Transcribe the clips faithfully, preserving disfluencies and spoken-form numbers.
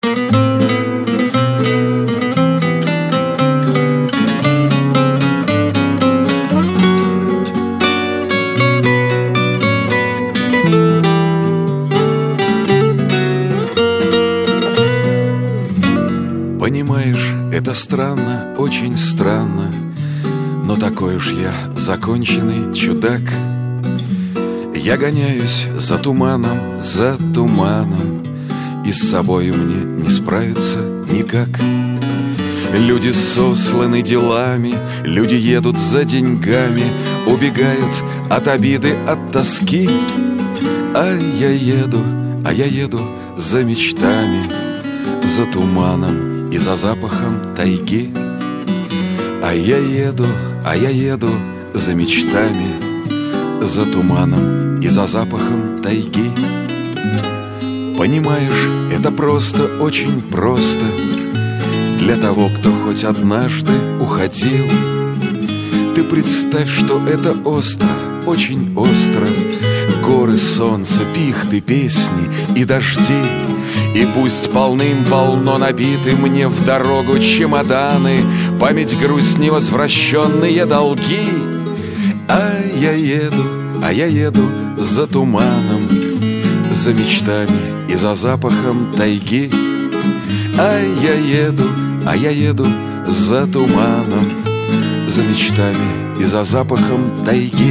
Понимаешь, это странно, очень странно, но такой уж я законченный чудак. Я гоняюсь за туманом, за туманом, и с собою мне не справиться никак. Люди сосланы делами, люди едут за деньгами, убегают от обиды, от тоски. А я еду, а я еду за мечтами, за туманом и за запахом тайги. А я еду, а я еду за мечтами, за туманом и за запахом тайги. Понимаешь, это просто, очень просто для того, кто хоть однажды уходил. Ты представь, что это остро, очень остро. Горы, солнце, пихты, песни и дожди. И пусть полным-полно набиты мне в дорогу чемоданы, память, грусть, невозвращенные долги. А я еду, а я еду за туманом, за мечтами и за запахом тайги. А я еду, а я еду за туманом, за мечтами и за запахом тайги.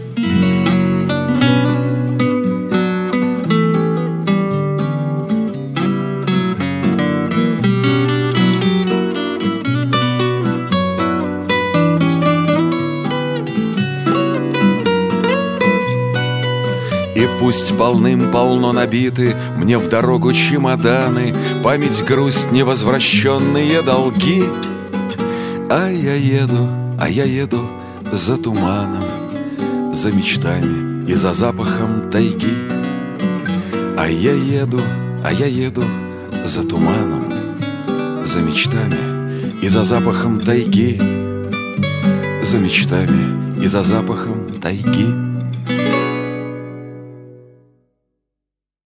И пусть полным-полно набиты мне в дорогу чемоданы, память, грусть, невозвращенные долги. А я еду, а я еду за туманом, за мечтами и за запахом тайги. А я еду, а я еду за туманом, за мечтами и за запахом тайги, за мечтами и за запахом тайги.